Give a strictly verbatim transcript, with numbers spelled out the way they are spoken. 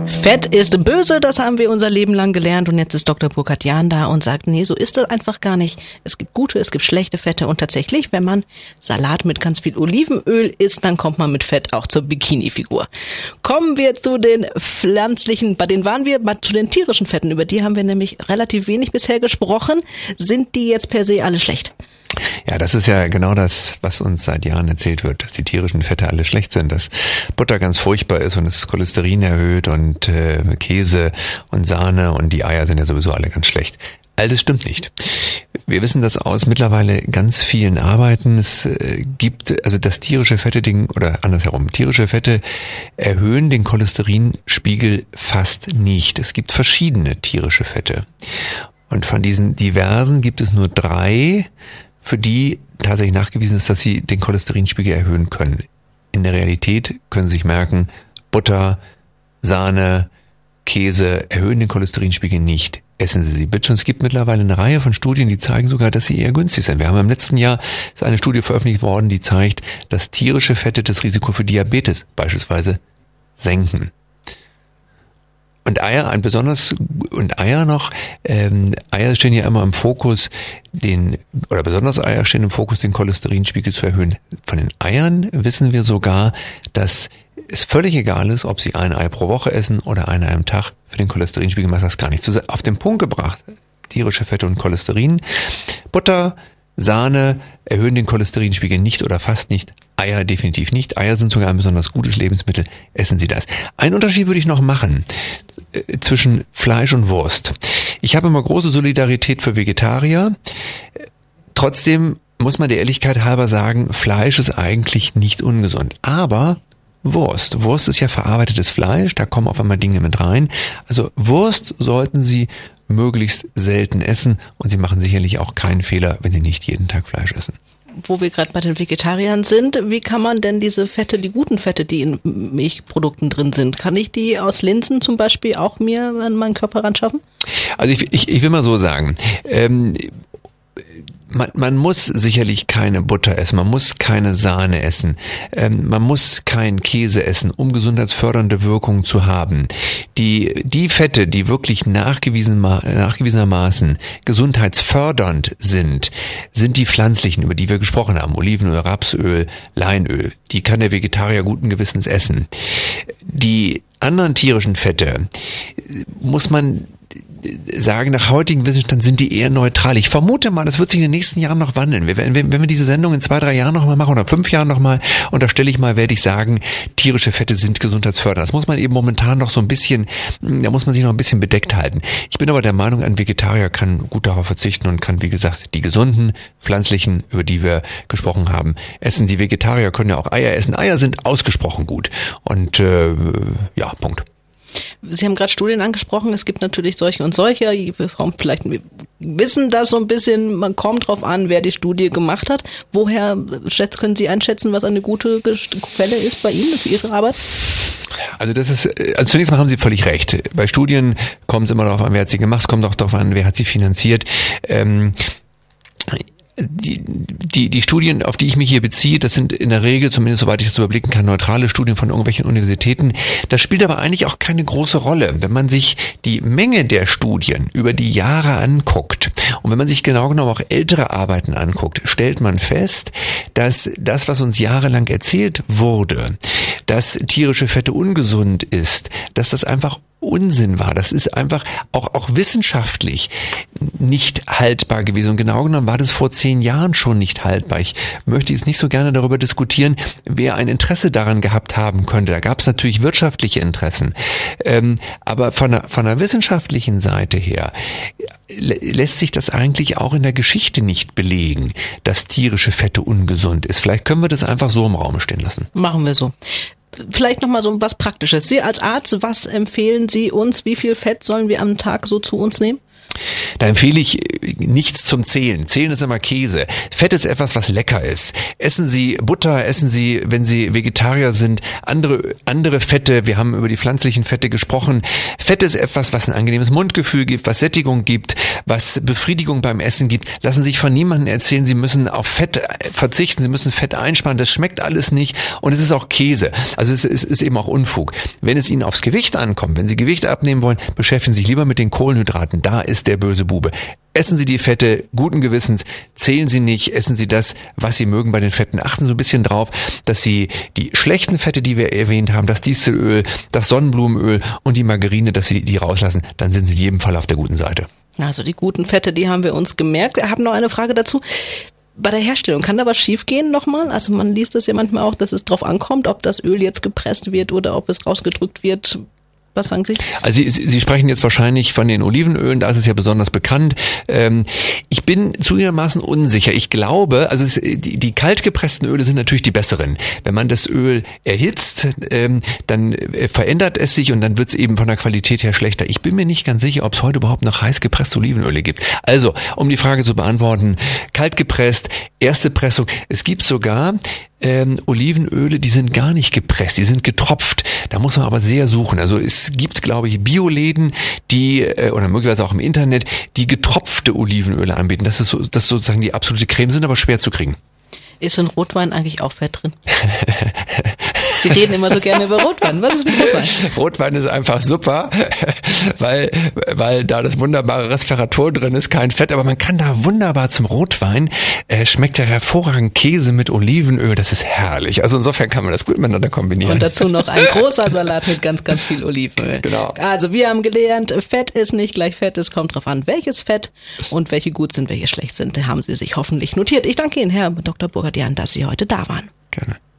Fett ist böse, das haben wir unser Leben lang gelernt und jetzt ist Doktor Burkhard Jahn da und sagt, nee, so ist das einfach gar nicht. Es gibt gute, es gibt schlechte Fette und tatsächlich, wenn man Salat mit ganz viel Olivenöl isst, dann kommt man mit Fett auch zur Bikini-Figur. Kommen wir zu den pflanzlichen, bei denen waren wir, mal zu den tierischen Fetten, über die haben wir nämlich relativ wenig bisher gesprochen. Sind die jetzt per se alle schlecht? Ja, das ist ja genau das, was uns seit Jahren erzählt wird, dass die tierischen Fette alle schlecht sind, dass Butter ganz furchtbar ist und das Cholesterin erhöht und äh, Käse und Sahne und die Eier sind ja sowieso alle ganz schlecht. All das stimmt nicht. Wir wissen das aus mittlerweile ganz vielen Arbeiten. Es äh, gibt, also dass tierische Fette, den, oder andersherum, tierische Fette erhöhen den Cholesterinspiegel fast nicht. Es gibt verschiedene tierische Fette. Und von diesen diversen gibt es nur drei, für die tatsächlich nachgewiesen ist, dass sie den Cholesterinspiegel erhöhen können. In der Realität können Sie sich merken, Butter, Sahne, Käse erhöhen den Cholesterinspiegel nicht. Essen Sie sie bitte. Und es gibt mittlerweile eine Reihe von Studien, die zeigen sogar, dass sie eher günstig sind. Wir haben im letzten Jahr ist eine Studie veröffentlicht worden, die zeigt, dass tierische Fette das Risiko für Diabetes beispielsweise senken. Und Eier, ein besonders, und Eier noch, ähm, Eier stehen ja immer im Fokus, den, oder besonders Eier stehen im Fokus, den Cholesterinspiegel zu erhöhen. Von den Eiern wissen wir sogar, dass es völlig egal ist, ob Sie ein Ei pro Woche essen oder ein Ei am Tag. Für den Cholesterinspiegel macht das gar nicht. Auf den Punkt gebracht, tierische Fette und Cholesterin. Butter, Sahne erhöhen den Cholesterinspiegel nicht oder fast nicht. Eier definitiv nicht. Eier sind sogar ein besonders gutes Lebensmittel. Essen Sie das. Einen Unterschied würde ich noch machen äh, zwischen Fleisch und Wurst. Ich habe immer große Solidarität für Vegetarier. Trotzdem muss man der Ehrlichkeit halber sagen, Fleisch ist eigentlich nicht ungesund. Aber Wurst. Wurst ist ja verarbeitetes Fleisch. Da kommen auf einmal Dinge mit rein. Also Wurst sollten Sie möglichst selten essen und Sie machen sicherlich auch keinen Fehler, wenn Sie nicht jeden Tag Fleisch essen. Wo wir gerade bei den Vegetariern sind, wie kann man denn diese Fette, die guten Fette, die in Milchprodukten drin sind, kann ich die aus Linsen zum Beispiel auch mir an meinen Körper ranschaffen? Also ich, ich, ich will mal so sagen, ähm, Man, man muss sicherlich keine Butter essen, man muss keine Sahne essen, ähm, man muss keinen Käse essen, um gesundheitsfördernde Wirkungen zu haben. Die, die Fette, die wirklich nachgewiesen, nachgewiesenermaßen gesundheitsfördernd sind, sind die pflanzlichen, über die wir gesprochen haben, Olivenöl, Rapsöl, Leinöl. Die kann der Vegetarier guten Gewissens essen. Die anderen tierischen Fette muss man sagen, nach heutigem Wissensstand sind die eher neutral. Ich vermute mal, das wird sich in den nächsten Jahren noch wandeln. Wenn, wenn, wenn wir diese Sendung in zwei, drei Jahren noch mal machen oder fünf Jahren noch mal, unterstelle ich mal, werde ich sagen, tierische Fette sind gesundheitsfördernd. Das muss man eben momentan noch so ein bisschen, da muss man sich noch ein bisschen bedeckt halten. Ich bin aber der Meinung, ein Vegetarier kann gut darauf verzichten und kann, wie gesagt, die gesunden, pflanzlichen, über die wir gesprochen haben, essen. Die Vegetarier können ja auch Eier essen. Eier sind ausgesprochen gut. Und äh, ja, Punkt. Sie haben gerade Studien angesprochen, es gibt natürlich solche und solche, wir Frauen vielleicht wissen das so ein bisschen, man kommt drauf an, wer die Studie gemacht hat. Woher können Sie einschätzen, was eine gute Quelle ist bei Ihnen für Ihre Arbeit? Also das ist, also zunächst mal haben Sie völlig recht. Bei Studien kommt es immer darauf an, wer hat sie gemacht, es kommt auch darauf an, wer hat sie finanziert. Ähm, Die, die, die Studien, auf die ich mich hier beziehe, das sind in der Regel, zumindest soweit ich das überblicken kann, neutrale Studien von irgendwelchen Universitäten. Das spielt aber eigentlich auch keine große Rolle. Wenn man sich die Menge der Studien über die Jahre anguckt und wenn man sich genau genommen auch ältere Arbeiten anguckt, stellt man fest, dass das, was uns jahrelang erzählt wurde, dass tierische Fette ungesund ist, dass das einfach Unsinn war. Das ist einfach auch, auch wissenschaftlich nicht haltbar gewesen. Und genau genommen war das vor zehn Jahren schon nicht haltbar. Ich möchte jetzt nicht so gerne darüber diskutieren, wer ein Interesse daran gehabt haben könnte. Da gab es natürlich wirtschaftliche Interessen. Ähm, aber von der, von der wissenschaftlichen Seite her lässt sich das eigentlich auch in der Geschichte nicht belegen, dass tierische Fette ungesund ist. Vielleicht können wir das einfach so im Raum stehen lassen. Machen wir so. Vielleicht nochmal so was Praktisches. Sie als Arzt, was empfehlen Sie uns? Wie viel Fett sollen wir am Tag so zu uns nehmen? Da empfehle ich nichts zum Zählen. Zählen ist immer Käse. Fett ist etwas, was lecker ist. Essen Sie Butter, essen Sie, wenn Sie Vegetarier sind, andere, andere Fette. Wir haben über die pflanzlichen Fette gesprochen. Fett ist etwas, was ein angenehmes Mundgefühl gibt, was Sättigung gibt, was Befriedigung beim Essen gibt. Lassen Sie sich von niemandem erzählen, Sie müssen auf Fett verzichten, Sie müssen Fett einsparen. Das schmeckt alles nicht und es ist auch Käse. Also es ist, ist eben auch Unfug. Wenn es Ihnen aufs Gewicht ankommt, wenn Sie Gewicht abnehmen wollen, beschäftigen Sie sich lieber mit den Kohlenhydraten. Da ist der böse Bube. Essen Sie die Fette guten Gewissens, zählen Sie nicht, essen Sie das, was Sie mögen bei den Fetten. Achten Sie so ein bisschen drauf, dass Sie die schlechten Fette, die wir erwähnt haben, das Dieselöl, das Sonnenblumenöl und die Margarine, dass Sie die rauslassen, dann sind Sie in jedem Fall auf der guten Seite. Also die guten Fette, die haben wir uns gemerkt. Wir haben noch eine Frage dazu. Bei der Herstellung, kann da was schiefgehen nochmal? Also man liest das ja manchmal auch, dass es drauf ankommt, ob das Öl jetzt gepresst wird oder ob es rausgedrückt wird. Was sagen Sie? Also Sie, Sie sprechen jetzt wahrscheinlich von den Olivenölen, da ist es ja besonders bekannt. Ähm, ich bin zugegebenermaßen unsicher. Ich glaube, also es, die, die kaltgepressten Öle sind natürlich die besseren. Wenn man das Öl erhitzt, ähm, dann äh, verändert es sich und dann wird es eben von der Qualität her schlechter. Ich bin mir nicht ganz sicher, ob es heute überhaupt noch heiß gepresste Olivenöle gibt. Also, um die Frage zu beantworten, kaltgepresst, erste Pressung. Es gibt sogar Ähm, Olivenöle, die sind gar nicht gepresst, die sind getropft. Da muss man aber sehr suchen. Also es gibt, glaube ich, Bioläden, die, äh, oder möglicherweise auch im Internet, die getropfte Olivenöle anbieten. Das ist, so, das ist sozusagen die absolute Creme, sind aber schwer zu kriegen. Ist in Rotwein eigentlich auch Fett drin? Sie reden immer so gerne über Rotwein. Was ist mit Rotwein? Rotwein ist einfach super, weil, weil da das wunderbare Resveratrol drin ist, kein Fett, aber man kann da wunderbar zum Rotwein, äh, schmeckt ja hervorragend Käse mit Olivenöl, das ist herrlich. Also insofern kann man das gut miteinander kombinieren. Und dazu noch ein großer Salat mit ganz, ganz viel Olivenöl. Genau. Also wir haben gelernt, Fett ist nicht gleich Fett, es kommt drauf an, welches Fett und welche gut sind, welche schlecht sind. Da haben Sie sich hoffentlich notiert. Ich danke Ihnen, Herr Doktor Burkhard-Jahn, dass Sie heute da waren. Gerne.